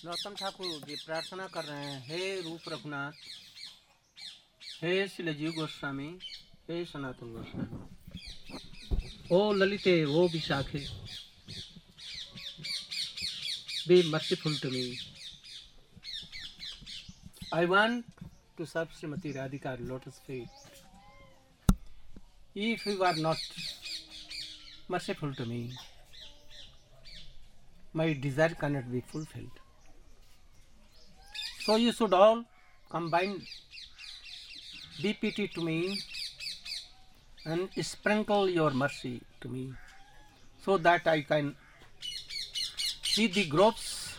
गौतम ठाकुर जी प्रार्थना कर रहे हैं, हे रूप रघुनाथ, हे शिलजीव गोस्वामी, हे सनातन गोस्वामी, ओ ललिते, ओ विशाखे, be merciful to me. I want to serve Srimati Radhika lotus feet. If you are not merciful to me, my desire cannot be fulfilled. So you should all combine, be pity to me and sprinkle your mercy to me, so that I can see the groves.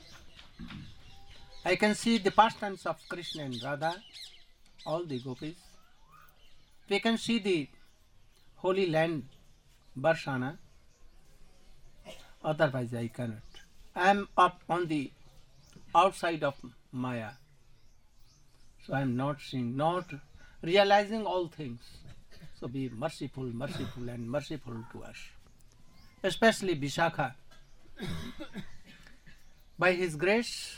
I can see the pastimes of Krishna and Radha, all the gopis. We can see the holy land, Barshana. Otherwise I cannot. I am up on the outside of Maya. So I am not seeing, not realizing all things. So be merciful, merciful and merciful to us. Especially Vishakha. By his grace,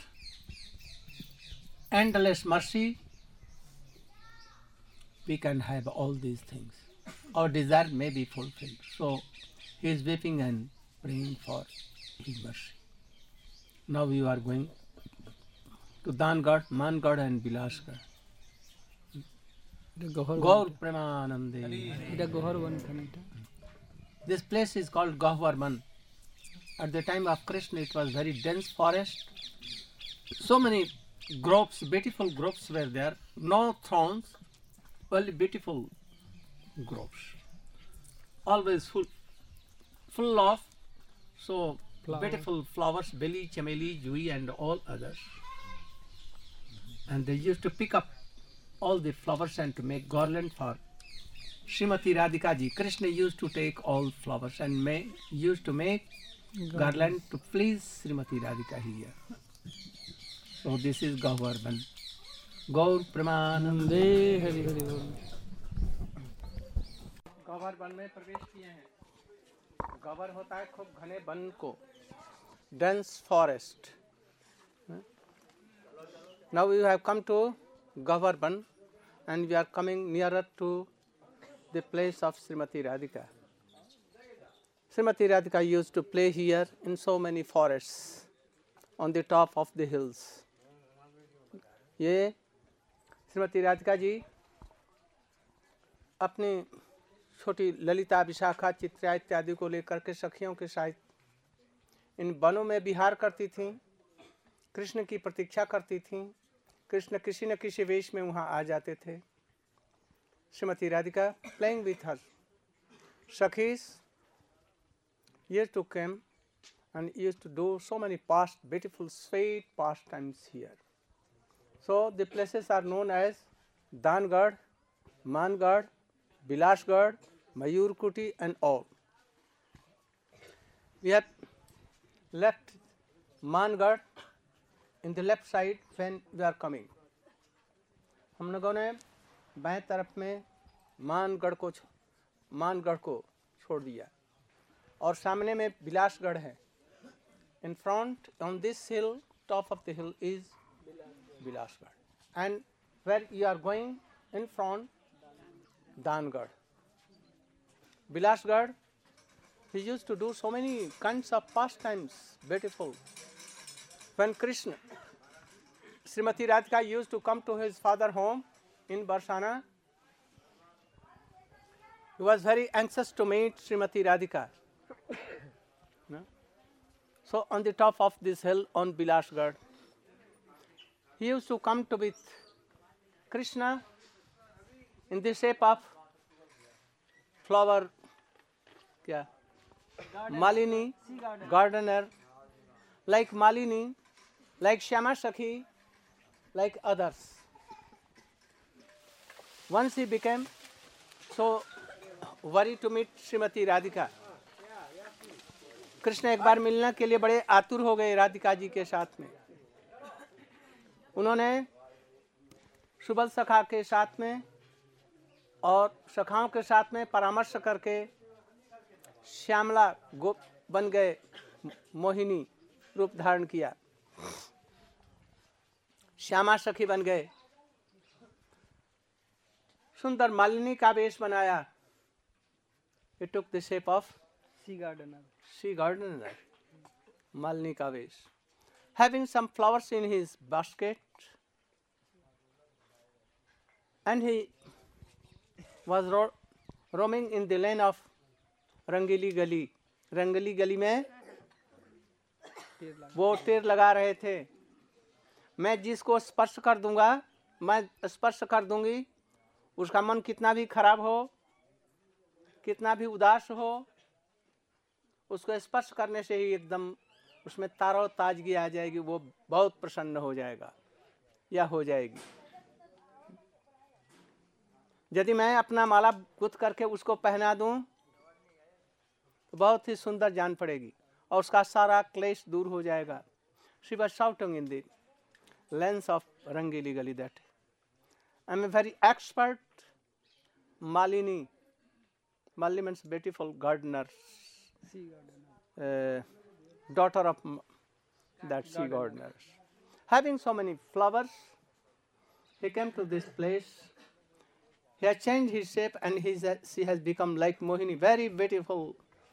endless mercy, we can have all these things. Our desire may be fulfilled. So he is weeping and praying for his mercy. Now we are going to Dangad, Mangad and Bilasgarh. Gaur Premanande. This place is called Gahvarman. At the time of Krishna it was very dense forest. So many groves, beautiful groves were there. No thorns, only beautiful groves. Always full of so beautiful flowers, belly, chameli, jui and all others. And they used to pick up all the flowers and to make garland for Srimati Radhika ji. Krishna used to take all flowers and used to make garland to please Srimati Radhika here. So this is Gahvarman. Gaur Premanande Hari Hari Bol. गवर में प्रवेश किए हैं. गवर होता है खूब घने one को, dense forest. Now we have come to Gahvarman and we are coming nearer to the place of Srimati Radhika. Srimati Radhika used to play here in so many forests on the top of the hills. ये श्रीमती राधिका जी अपनी छोटी ललिता, विशाखा, चित्रा इत्यादि को लेकर के सखियों के साथ इन वनों में विहार करती थीं, कृष्ण की प्रतीक्षा करती थीं. कृष्ण किसी न किसी वेश में वहाँ आ जाते थे. Shrimati Radhika playing with her सखीस used to come and used to do so many beautiful, sweet pastimes here. So the places are known as Dangad, Mangad, Bilasgarh, Mayurkuti and all. We have left Mangad in the left side when we are coming. हम लोगों ने बाएं तरफ में मानगढ़ को छोड़ दिया और सामने में बिलासगढ़ है. In front on this hill, top of the hill is Bilasgarh. And where you are going in front, Dangad. Bilasgarh, he used to do so many kinds of pastimes, beautiful. When Krishna, Srimati Radhika used to come to his father home in Barshana, he was very anxious to meet Srimati Radhika. No? So on the top of this hill on Bilasgarh, he used to come to with Krishna in the shape of flower, Malini, gardener, like Malini, like Shyama Sakhi, like others. Once he became so worried to meet Srimati Radhika. Krishna एक बार मिलने के लिए बड़े आतुर हो गए राधिका जी के साथ में. उन्होंने सुबल सखा के साथ में और सखाओं के साथ में परामर्श करके श्यामला गोप बन गए, मोहिनी रूप धारण किया. श्यामा सखी बन गए, सुंदर मालिनी का वेश बनाया. It took the shape of sea gardener. sea gardener, Malini ka vesh. Having some flowers in his basket, and he was roaming in the lane of रंगीली गली. रंगीली गली में वो टेर लगा रहे थे. मैं जिसको स्पर्श कर दूंगा, मैं स्पर्श कर दूंगी, उसका मन कितना भी खराब हो, कितना भी उदास हो, उसको स्पर्श करने से ही एकदम उसमें तारो ताजगी आ जाएगी, वो बहुत प्रसन्न हो जाएगा या हो जाएगी. यदि मैं अपना माला गुथ करके उसको पहना दूं तो बहुत ही सुंदर जान पड़ेगी और उसका सारा क्लेश दूर हो जाएगा. She was shouting in the lanes of Rangili Gali that I am a very expert Malini. Malini means beautiful gardener, Sea gardener. Daughter of that sea gardener. Having so many flowers, he came to this place. He has changed his shape and she has become like Mohini, very beautiful,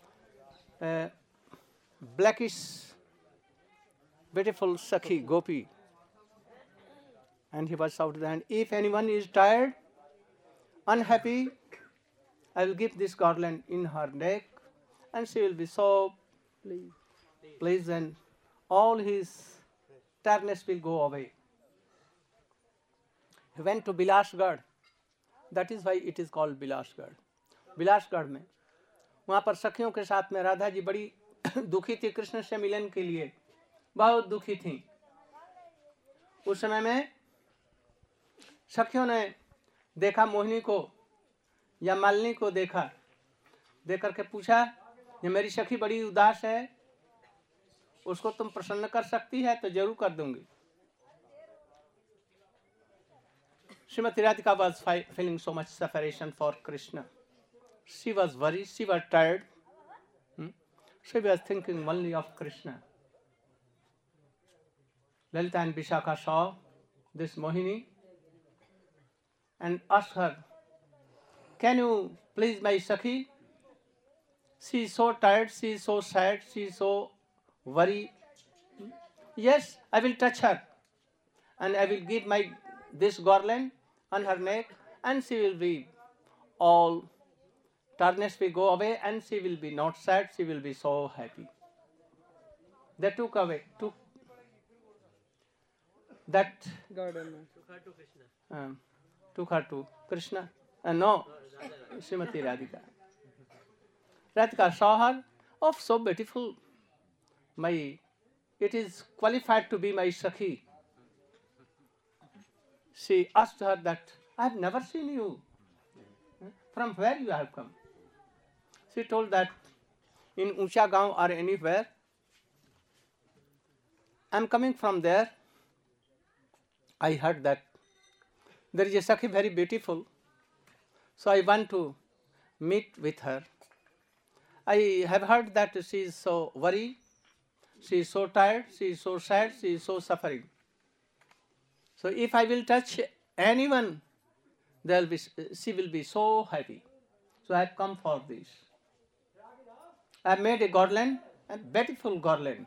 blackish, beautiful Sakhi, Gopi. And he was shouted, and if anyone is tired, unhappy, I will give this garland in her neck, and she will be so pleased, and all his tiredness will go away. He went to Bilashgarh. That is why it is called Bilashgarh. Bilasgarh में वहाँ पर सखियों के साथ में राधा जी बड़ी दुखी थी कृष्ण से मिलन के लिए, बहुत दुखी थी. उस समय में सखियों ने देखा मोहिनी को या मालिनी को देखा, देख करके पूछा, ये मेरी सखी बड़ी उदास है, उसको तुम प्रसन्न कर सकती है? तो जरूर कर दूंगी. Srimati Radhika was feeling so much separation for Krishna. She was worried, she was tired. She was thinking only of Krishna. Lalita and Vishakha saw this Mohini and asked her, can you please my Sakhi? She is so tired, she is so sad, she is so worried. Yes, I will touch her and I will give this garland on her neck, and she will be all tiredness will go away, and she will be not sad, she will be so happy. They took that Gardener. took her to Krishna. No, Srimati Radhika. Radhika saw her, oh, so beautiful. It is qualified to be my Sakhi. She asked her that, I have never seen you. From where you have come? She told that in Usha Gaon or anywhere. I am coming from there. I heard that there is a Sakhi very beautiful. So I want to meet with her. I have heard that she is so worried, she is so tired, she is so sad, she is so suffering. So if I will touch anyone, she will be so happy. So I have come for this. I have made a garland, a beautiful garland.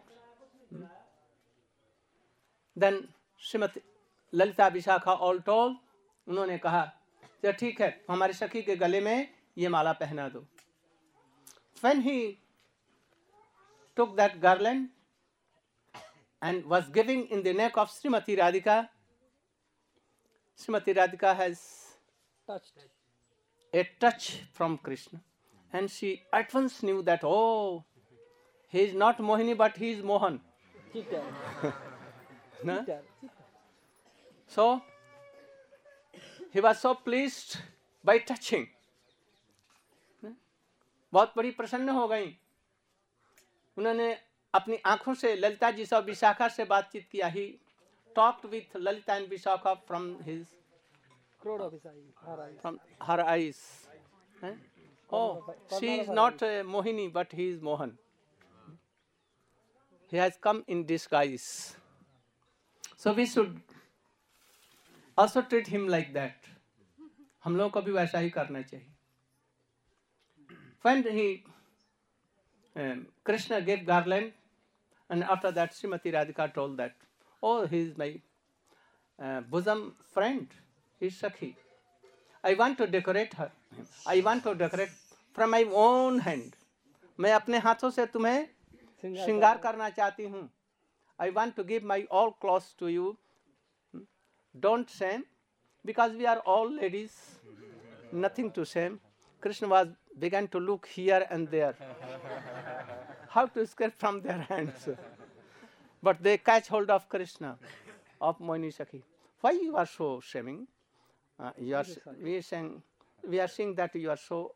Then Srimati Lalita Vishakha all told, उन्होंने कहा, चल ठीक है, हमारे सखी के गले में ये माला पहना दो. When he took that garland and was giving in the neck of Srimati Radhika, Srimati Radhika has a touch from Krishna, and she at once knew that, oh, he is not Mohini but he is Mohan. No? So he was so pleased by touching. बहुत बड़ी प्रसन्न हो गई. उन्होंने अपनी आंखों से ललिता जी से विशाखा से बातचीत किया. He talked with Lalita and Vishakha from her eyes. Oh, she is not Mohini, but he is Mohan. He has come in disguise. So we should also treat him like that. हम लोगों को भी वैसा ही करना चाहिए. When Krishna gave garland, and after that Srimati Radhika told that, oh, he is my bosom friend, he is Sakhi. I want to decorate her. I want to decorate from my own hand. मैं अपने हाथों से तुम्हें श्रृंगार करना चाहती हूँ. I want to give my all clothes to you. Don't shame, because we are all ladies. Nothing to shame. Krishna began to look here and there. How to escape from their hands? But they catch hold of Krishna, of Mohini Sakhi. Why you are so shaming? We are saying that you are so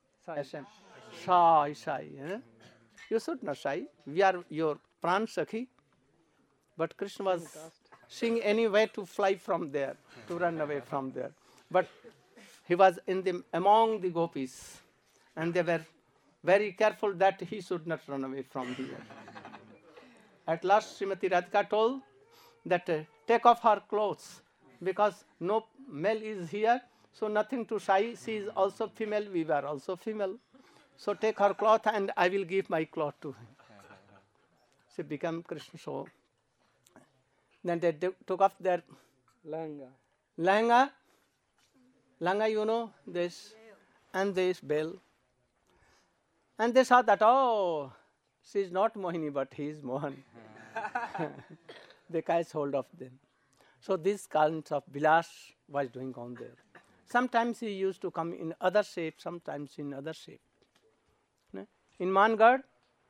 shy. Eh? You should not shy. We are your Pran Sakhi. But Krishna was seeing any way to fly from there, to run away from there. But he was among the gopis, and they were very careful that he should not run away from there. At last, Srimati Radhika told that take off her clothes, because no male is here, so nothing to shy. She is also female, we were also female. So take her cloth and I will give my cloth to him. She became Krishna. So then they took off their Langa, you know, this, and this bell. And they saw that, oh, she is not Mohini, but he is Mohan. They catch hold of them. So these kinds of Vilas was going on there. Sometimes he used to come in other shape, sometimes in other shape. In Mangad,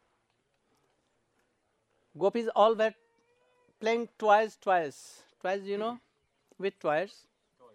gopis all were playing twice, you know, with twice.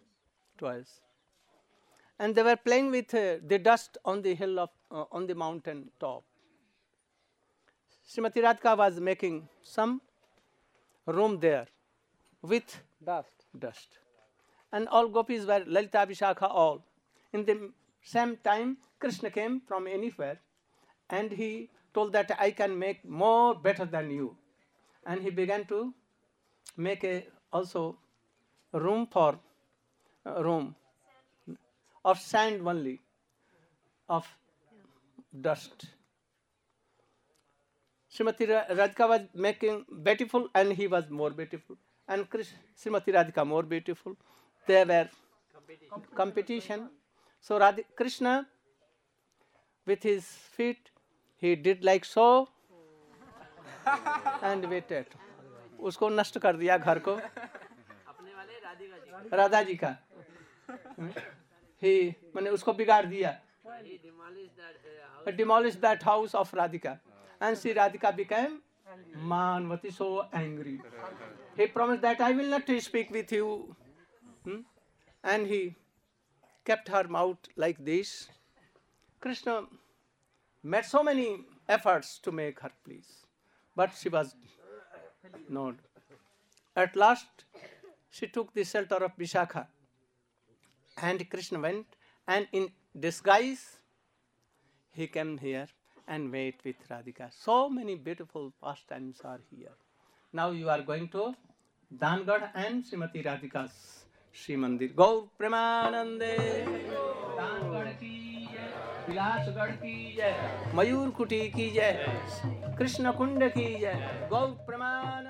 And they were playing with the dust on the hill of, on the mountain top. Srimati Radhika was making some room there with dust. And all gopis were Lalita, Vishakha, all. In the same time, Krishna came from anywhere, and he told that I can make more better than you. And he began to make also room for room of sand only, of dust. Srimati Radhika was making beautiful, and he was more beautiful. And Srimati Radhika more beautiful. They were competition. So Krishna, with his feet, he did like so, and waited. उसको नष्ट कर दिया घर को. राधा जी का. He, मैंने उसको बिगाड़ दिया. He demolished that house of Radhika. And Sri Radhika became Manvati, so angry. He promised that I will not speak with you. And he kept her mouth like this. Krishna made so many efforts to make her please, but she was not. At last, she took the shelter of Vishakha, and Krishna went, and in disguise, he came here and met with Radhika. So many beautiful pastimes are here. Now you are going to Dangad and Srimati Radhika's Shri Mandir. Gaur Premanande, Dangad ki jai, Vilasgad ki jai, Mayur Kuti ki jai, Krishna Kunda ki jai, Gaur Premanande.